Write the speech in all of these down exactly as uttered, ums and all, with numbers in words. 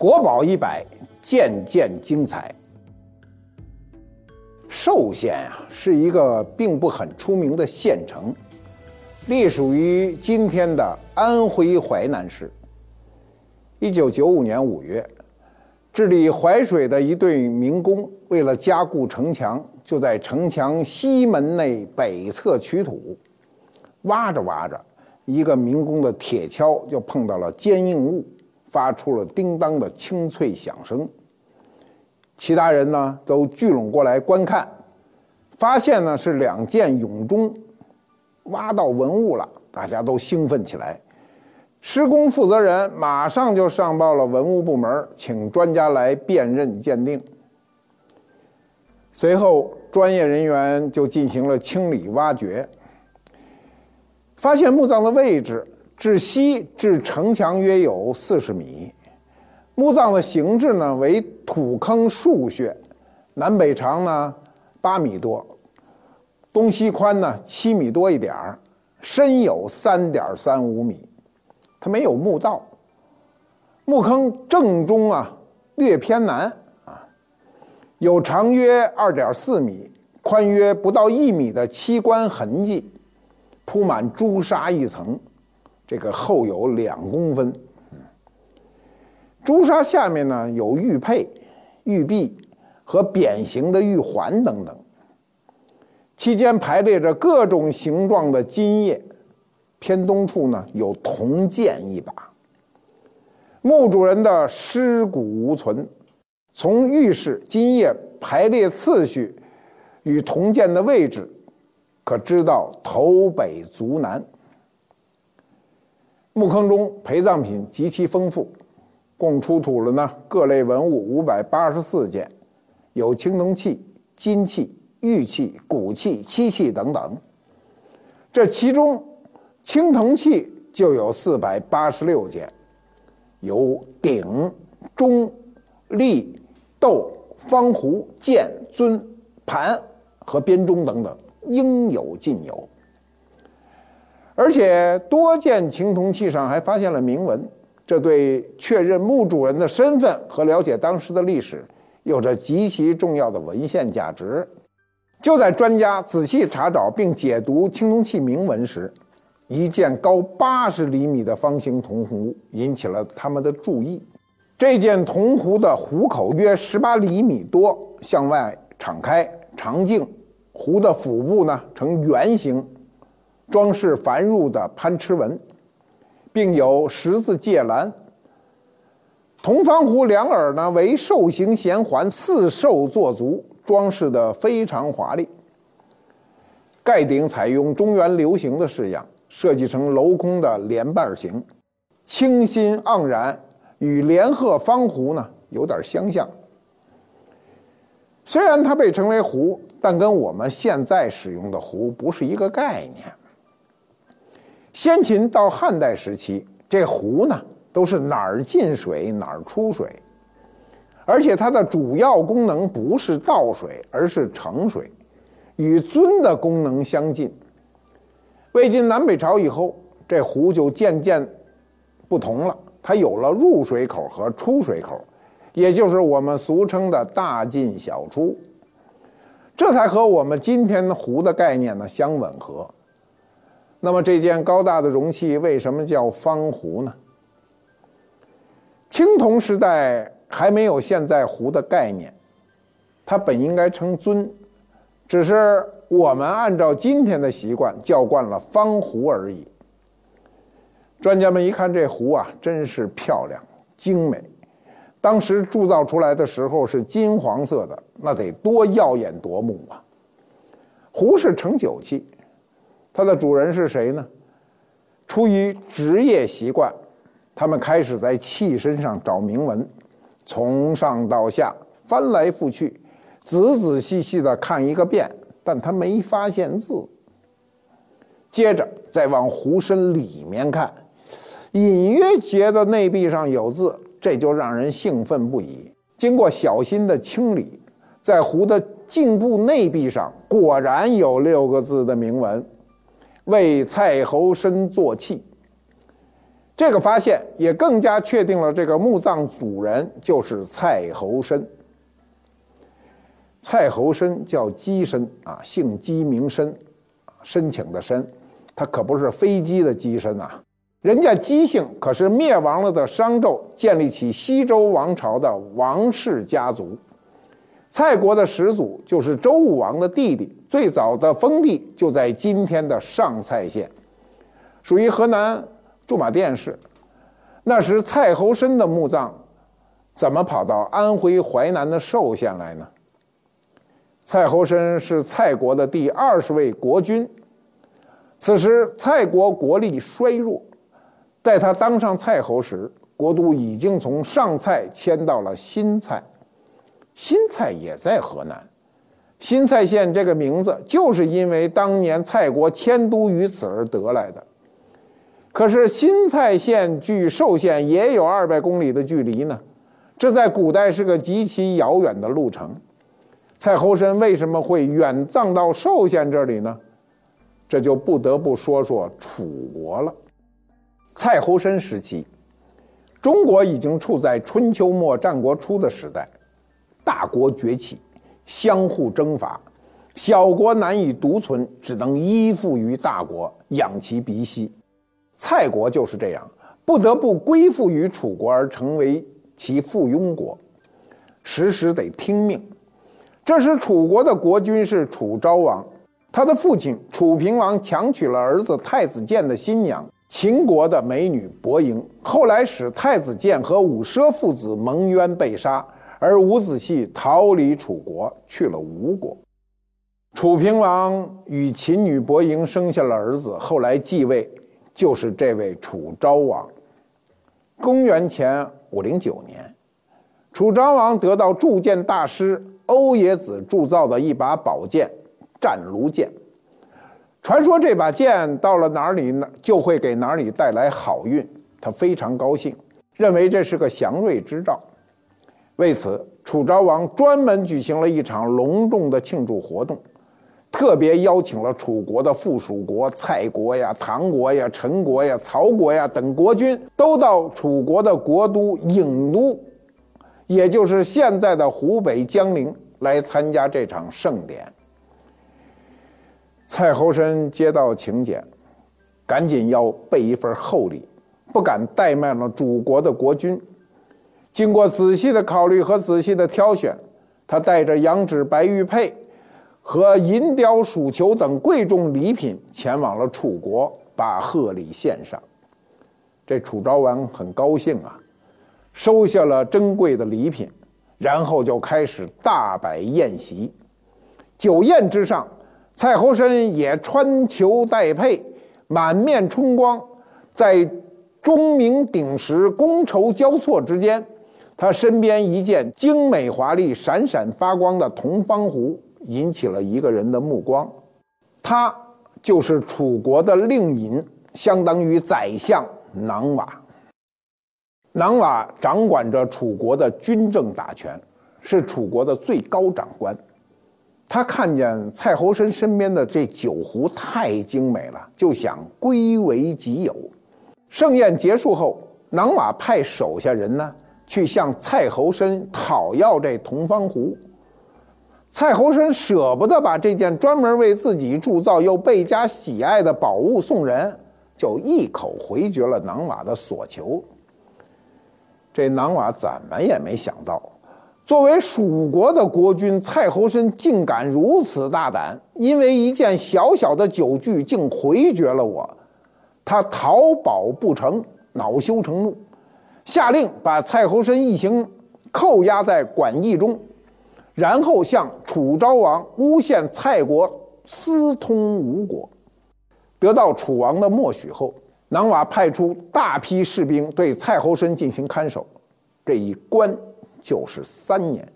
国宝一百，件件精彩。寿县啊，是一个并不很出名的县城，隶属于今天的安徽淮南市。一九九五年五月，治理淮水的一队民工为了加固城墙，就在城墙西门内北侧取土，挖着挖着，一个民工的铁锹就碰到了坚硬物，发出了叮当的清脆响声。其他人呢都聚拢过来观看，发现呢是两件俑钟，挖到文物了，大家都兴奋起来。施工负责人马上就上报了文物部门，请专家来辨认鉴定。随后专业人员就进行了清理挖掘，发现墓葬的位置至西至城墙约有四十米，墓葬的形制呢为土坑竖穴，南北长呢八米多，东西宽呢七米多一点儿，深有三点三五米。它没有墓道，墓坑正中啊略偏南啊，有长约二点四米，宽约不到一米的漆棺痕迹，铺满朱砂一层，这个厚有两公分。朱砂下面呢有玉佩、玉璧和扁形的玉环等等，期间排列着各种形状的金叶，偏东处呢有铜剑一把。墓主人的尸骨无存，从玉饰、金叶排列次序与铜剑的位置，可知道头北足南。墓坑中陪葬品极其丰富，共出土了呢各类文物五百八十四件，有青铜器、金器、玉器、骨器、漆器等等。这其中青铜器就有四百八十六件，有鼎、钟、立、斗、方壶、剑、尊、盘和编钟等等，应有尽有。而且多件青铜器上还发现了铭文，这对确认墓主人的身份和了解当时的历史有着极其重要的文献价值。就在专家仔细查找并解读青铜器铭文时，一件高八十厘米的方形铜壶引起了他们的注意。这件铜壶的壶口约十八厘米多，向外敞开，长径，壶的腹部呢呈圆形，装饰繁缛的攀螭纹，并有十字界栏。铜方壶两耳呢为兽形衔环，四兽坐足，装饰得非常华丽。盖顶采用中原流行的式样，设计成镂空的莲瓣形，清新盎然，与莲鹤方壶呢有点相像。虽然它被称为壶，但跟我们现在使用的壶不是一个概念。先秦到汉代时期，这壶呢都是哪儿进水哪儿出水，而且它的主要功能不是倒水，而是盛水，与尊的功能相近。魏晋南北朝以后，这壶就渐渐不同了，它有了入水口和出水口，也就是我们俗称的大进小出，这才和我们今天的壶的概念呢相吻合。那么这件高大的容器为什么叫方壶呢？青铜时代还没有现在壶的概念，它本应该称尊，只是我们按照今天的习惯叫惯了方壶而已。专家们一看这壶啊，真是漂亮精美，当时铸造出来的时候是金黄色的，那得多耀眼夺目啊！壶是盛酒器，它的主人是谁呢？出于职业习惯，他们开始在器身上找铭文，从上到下翻来覆去，仔仔细细地看一个遍，但他没发现字。接着再往壶身里面看，隐约觉得内壁上有字，这就让人兴奋不已。经过小心的清理，在壶的颈部内壁上果然有六个字的铭文：为蔡侯参坐器。 这个发现也更加确定了这个墓葬主人就是蔡侯申。蔡侯申叫姬申啊，姓姬名申，申请的申，他可不是飞机的机申啊。人家姬姓可是灭亡了的商纣建立起西周王朝的王氏家族。蔡国的始祖就是周武王的弟弟，最早的封地就在今天的上蔡县，属于河南驻马店市。那时蔡侯申的墓葬怎么跑到安徽淮南的寿县来呢？蔡侯申是蔡国的第二十位国君，此时蔡国国力衰弱，在他当上蔡侯时，国都已经从上蔡迁到了新蔡。新蔡也在河南，新蔡县这个名字就是因为当年蔡国迁都于此而得来的。可是新蔡县距寿县也有二百公里的距离呢，这在古代是个极其遥远的路程。蔡侯申为什么会远葬到寿县这里呢？这就不得不说说楚国了。蔡侯申时期，中国已经处在春秋末战国初的时代，大国崛起，相互征伐，小国难以独存，只能依附于大国，养其鼻息。蔡国就是这样，不得不归附于楚国而成为其附庸国，时时得听命。这时楚国的国君是楚昭王，他的父亲楚平王强娶了儿子太子建的新娘，秦国的美女伯莹，后来使太子建和伍奢父子蒙冤被杀，而伍子胥逃离楚国，去了吴国。楚平王与秦女伯莹生下了儿子，后来继位就是这位楚昭王。公元前五零九年，楚昭王得到铸剑大师欧冶子铸造的一把宝剑湛卢剑，传说这把剑到了哪里就会给哪里带来好运，他非常高兴，认为这是个祥瑞之兆。为此，楚昭王专门举行了一场隆重的庆祝活动，特别邀请了楚国的附属国蔡国呀、唐国呀、陈国呀、曹国呀等国君，都到楚国的国都郢都，也就是现在的湖北江陵，来参加这场盛典。蔡侯申接到请柬，赶紧要备一份厚礼，不敢怠慢了主国的国君。经过仔细的考虑和仔细的挑选，他带着羊脂白玉佩和银雕鼠球等贵重礼品前往了楚国，把贺礼献上。这楚昭王很高兴啊，收下了珍贵的礼品，然后就开始大摆宴席。酒宴之上，蔡侯申也穿裘戴佩，满面春光，在钟鸣鼎食，觥筹交错之间，他身边一件精美华丽、闪闪发光的铜方壶引起了一个人的目光，他就是楚国的令尹，相当于宰相囊瓦。囊瓦掌管着楚国的军政大权，是楚国的最高长官。他看见蔡侯申身边的这酒壶太精美了，就想归为己有。盛宴结束后，囊瓦派手下人呢去向蔡侯申讨要这铜方壶。蔡侯申舍不得把这件专门为自己铸造又倍加喜爱的宝物送人，就一口回绝了囊瓦的所求。这囊瓦怎么也没想到，作为蜀国的国君，蔡侯申竟敢如此大胆，因为一件小小的酒具竟回绝了我。他讨宝不成，恼羞成怒，下令把蔡侯申一行扣押在馆驿中，然后向楚昭王诬陷蔡国私通吴国。得到楚王的默许后，囊瓦派出大批士兵对蔡侯申进行看守，这一关就是三年。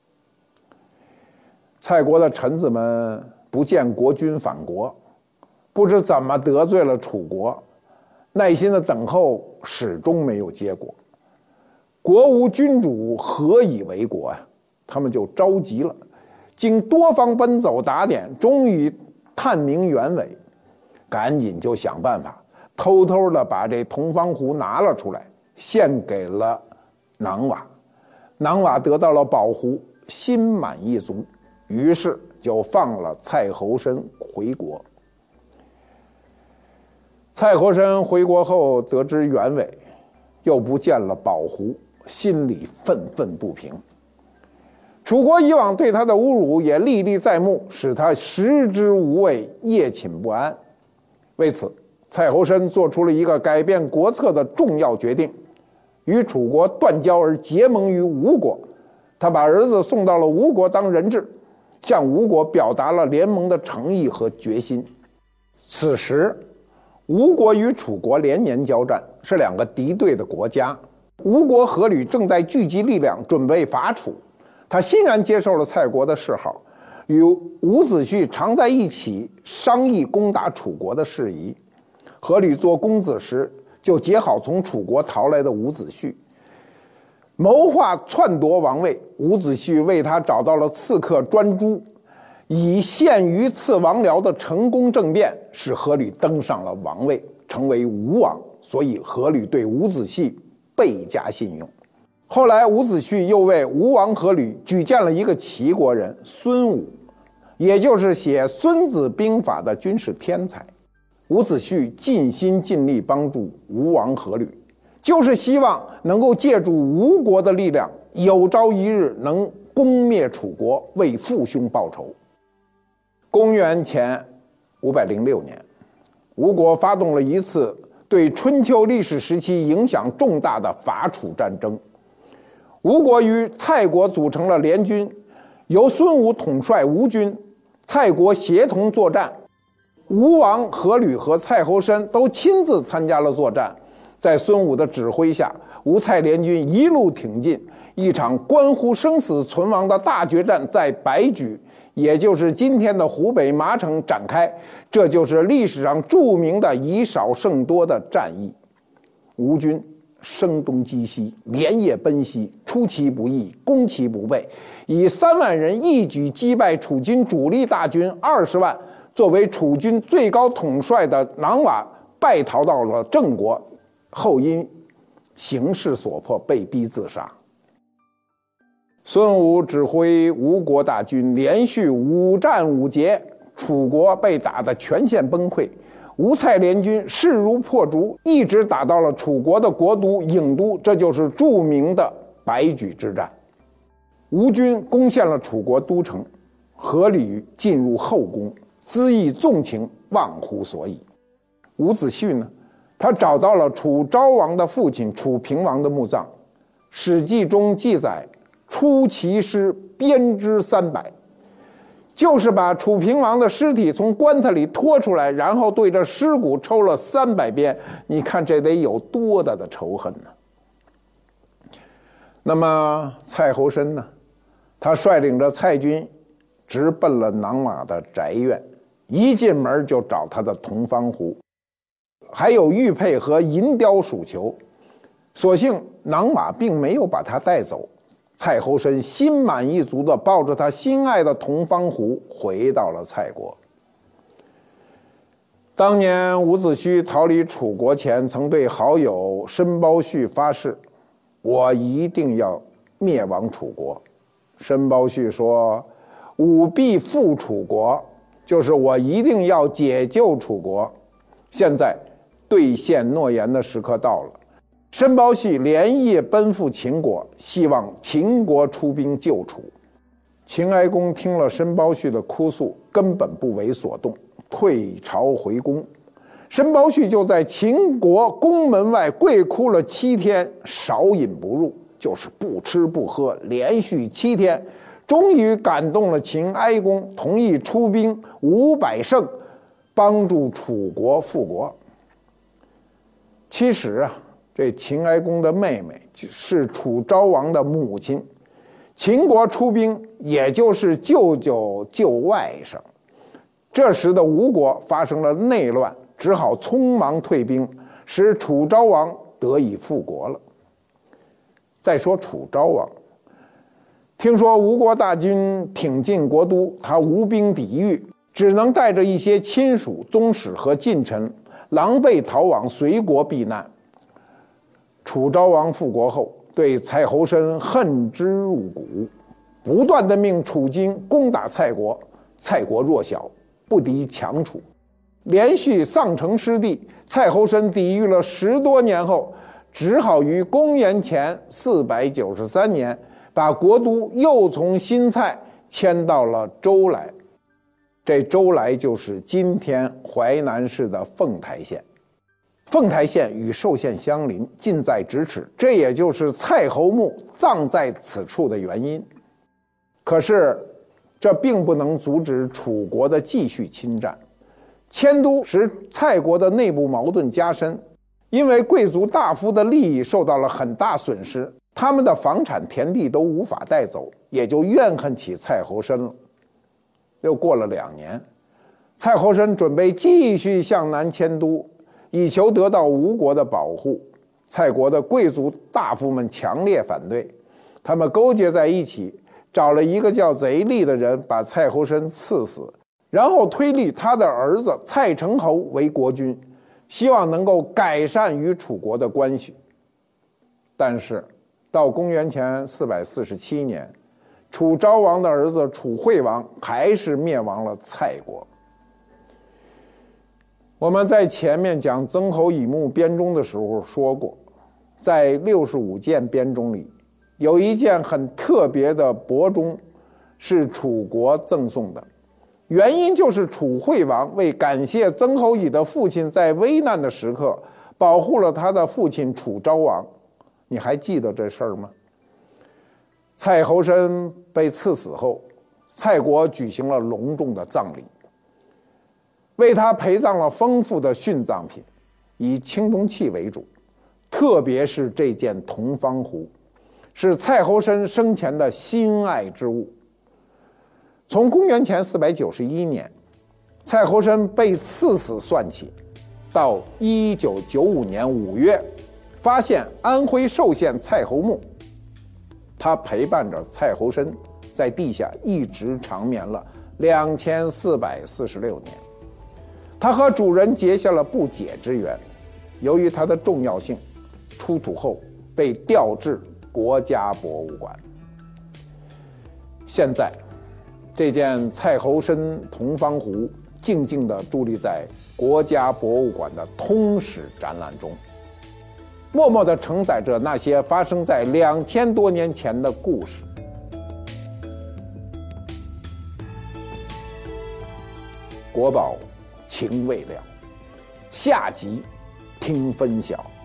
蔡国的臣子们不见国君反国，不知怎么得罪了楚国，耐心的等候始终没有结果。国无君主，何以为国啊？他们就着急了，经多方奔走打点，终于探明原委，赶紧就想办法偷偷的把这同方壶拿了出来，献给了囊瓦。囊瓦得到了宝壶，心满意足，于是就放了蔡侯申回国。蔡侯申回国后得知原委，又不见了宝壶，心里愤愤不平。楚国以往对他的侮辱也历历在目，使他食之无味，夜寝不安。为此，蔡侯申做出了一个改变国策的重要决定，与楚国断交而结盟于吴国。他把儿子送到了吴国当人质，向吴国表达了联盟的诚意和决心。此时，吴国与楚国连年交战，是两个敌对的国家。吴国阖闾正在聚集力量，准备伐楚。他欣然接受了蔡国的示好，与伍子胥常在一起商议攻打楚国的事宜。阖闾做公子时，就结好从楚国逃来的伍子胥，谋划篡夺王位。伍子胥为他找到了刺客专诸，以献于刺王僚的成功政变，使阖闾登上了王位，成为吴王。所以阖闾对伍子胥倍加信用。后来伍子胥又为吴王阖闾举荐了一个齐国人孙武，也就是写《孙子兵法》的军事天才。伍子胥尽心尽力帮助吴王阖闾，就是希望能够借助吴国的力量，有朝一日能攻灭楚国，为父兄报仇。公元前五百零六年，吴国发动了一次对春秋历史时期影响重大的伐楚战争。吴国与蔡国组成了联军，由孙武统帅吴军，蔡国协同作战。吴王阖闾和蔡侯申都亲自参加了作战，在孙武的指挥下，吴蔡联军一路挺进，一场关乎生死存亡的大决战在白举，也就是今天的湖北麻城展开。这就是历史上著名的以少胜多的战役。吴军声东击西，连夜奔袭，出其不意，攻其不备，以三万人一举击败楚军主力大军二十万。作为楚军最高统帅的囊瓦败逃到了郑国，后因形势所迫被逼自杀。孙武指挥吴国大军连续五战五捷，楚国被打得全线崩溃。吴蔡联军势如破竹，一直打到了楚国的国都郢都，这就是著名的白举之战。吴军攻陷了楚国都城，阖闾进入后宫，恣意纵情，忘乎所以。伍子胥呢，他找到了楚昭王的父亲楚平王的墓葬，《史记》中记载，出其师，鞭之三百，就是把楚平王的尸体从棺材里拖出来，然后对着尸骨抽了三百鞭。你看这得有多大的仇恨呢？那么蔡侯申呢，他率领着蔡军直奔了囊瓦的宅院，一进门就找他的同方壶，还有玉佩和银雕鼠球。所幸囊瓦并没有把他带走，蔡侯申心满意足地抱着他心爱的同方壶回到了蔡国。当年伍子胥逃离楚国前，曾对好友申包胥发誓，我一定要灭亡楚国。申包胥说，吾必复楚国，就是我一定要解救楚国。现在兑现诺言的时刻到了，申包胥连夜奔赴秦国，希望秦国出兵救楚。秦哀公听了申包胥的哭诉，根本不为所动，退朝回宫。申包胥就在秦国宫门外跪哭了七天，少饮不入，就是不吃不喝，连续七天，终于感动了秦哀公，同意出兵五百乘，帮助楚国复国。其实啊，这秦哀公的妹妹是楚昭王的母亲，秦国出兵也就是舅舅救外甥。这时的吴国发生了内乱，只好匆忙退兵，使楚昭王得以复国了。再说楚昭王，听说吴国大军挺进国都，他无兵抵御，只能带着一些亲属、宗室和近臣狼狈逃往隋国避难。楚昭王复国后，对蔡侯申恨之入骨，不断的命楚军攻打蔡国。蔡国弱小，不敌强楚，连续丧城失地。蔡侯申抵御了十多年后，只好于公元前四百九十三年把国都又从新蔡迁到了周来。这周来就是今天淮南市的凤台县。凤台县与寿县相邻，近在咫尺，这也就是蔡侯墓葬在此处的原因。可是这并不能阻止楚国的继续侵占。迁都使蔡国的内部矛盾加深，因为贵族大夫的利益受到了很大损失，他们的房产田地都无法带走，也就怨恨起蔡侯申了。又过了两年，蔡侯申准备继续向南迁都，以求得到吴国的保护。蔡国的贵族大夫们强烈反对，他们勾结在一起，找了一个叫贼利的人，把蔡侯申赐死，然后推立他的儿子蔡成侯为国君，希望能够改善与楚国的关系。但是到公元前四百四十七年，楚昭王的儿子楚惠王还是灭亡了蔡国。我们在前面讲曾侯乙墓编钟的时候说过，在六十五件编钟里，有一件很特别的帛钟是楚国赠送的，原因就是楚惠王为感谢曾侯乙的父亲在危难的时刻保护了他的父亲楚昭王。你还记得这事儿吗？蔡侯申被赐死后，蔡国举行了隆重的葬礼，为他陪葬了丰富的殉葬品，以青铜器为主，特别是这件铜方壶，是蔡侯申生前的心爱之物。从公元前四百九十一年蔡侯申被赐死算起，到一九九五年五月发现安徽寿县蔡侯墓，他陪伴着蔡侯申在地下一直长眠了两千四百四十六年。他和主人结下了不解之缘，由于它的重要性，出土后被调至国家博物馆。现在这件蔡侯申铜方壶静静地伫立在国家博物馆的通史展览中，默默地承载着那些发生在两千多年前的故事。国宝情未了，下集听分晓。